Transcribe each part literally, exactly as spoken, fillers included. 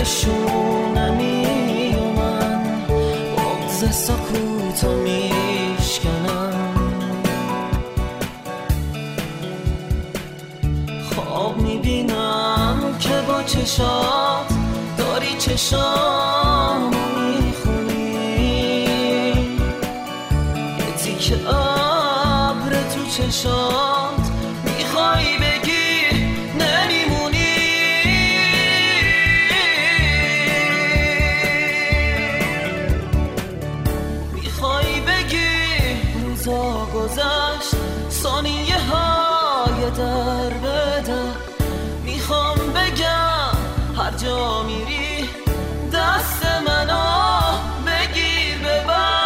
نشونمی و من بغض سکوتو میشکنم. خواب میبینم که با چشات داری چشام میخونی، یه تیکه ابر تو چشات میخوای بگی نمیمونی. میخوای بگی روزا گذشت ثانیه های در بده. میخوام بگم هر جا میری دست منو بگیر ببر.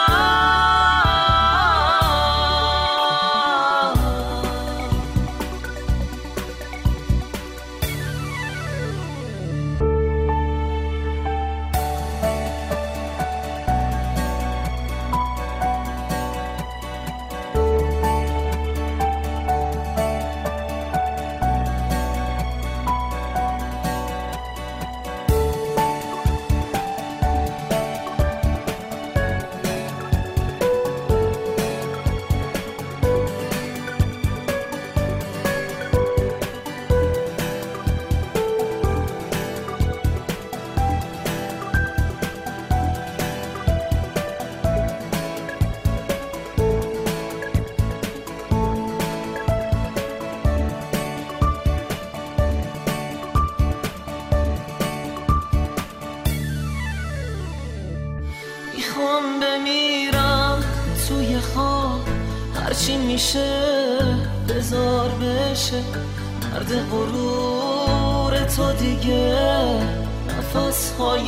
میخوام بمیرم توی خواب، هرچی میشه بذار بشه. مرد غرور تو دیگه نفسهای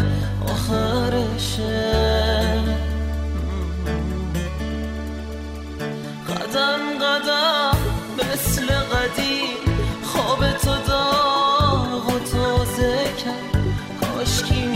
آخرشه. قدم قدم مثل قدیم خواب تو داغ و تازه کرد. کاشکی